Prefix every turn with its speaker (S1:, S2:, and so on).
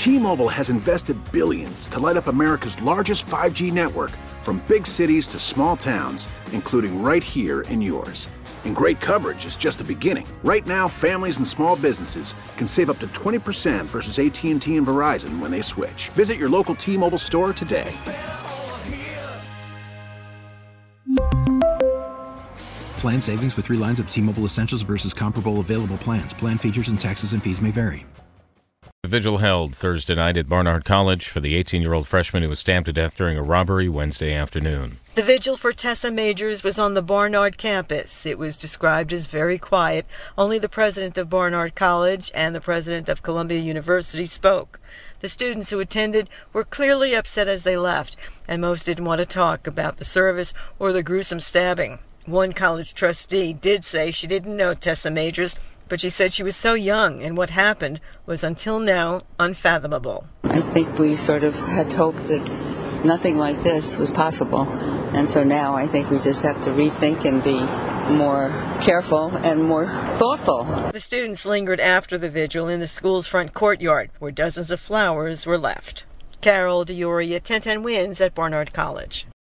S1: T-Mobile has invested billions to light up America's largest 5G network, from big cities to small towns, including right here in yours. And great coverage is just the beginning. Right now, families and small businesses can save up to 20% versus AT&T and Verizon when they switch. Visit your local T-Mobile store today.
S2: Plan savings with 3 lines of T-Mobile Essentials versus comparable available plans. Plan features and taxes and fees may vary.
S3: The vigil held Thursday night at Barnard College for the 18-year-old freshman who was stabbed to death during a robbery Wednesday afternoon.
S4: The vigil for Tessa Majors was on the Barnard campus. It was described as very quiet. Only the president of Barnard College and the president of Columbia University spoke. The students who attended were clearly upset as they left, and most didn't want to talk about the service or the gruesome stabbing. One college trustee did say she didn't know Tessa Majors, but she said she was so young and what happened was until now unfathomable.
S5: I think we sort of had hoped that nothing like this was possible. And so now I think we just have to rethink and be more careful and more thoughtful.
S4: The students lingered after the vigil in the school's front courtyard, where dozens of flowers were left. Carol DeOria, 1010 Wins at Barnard College.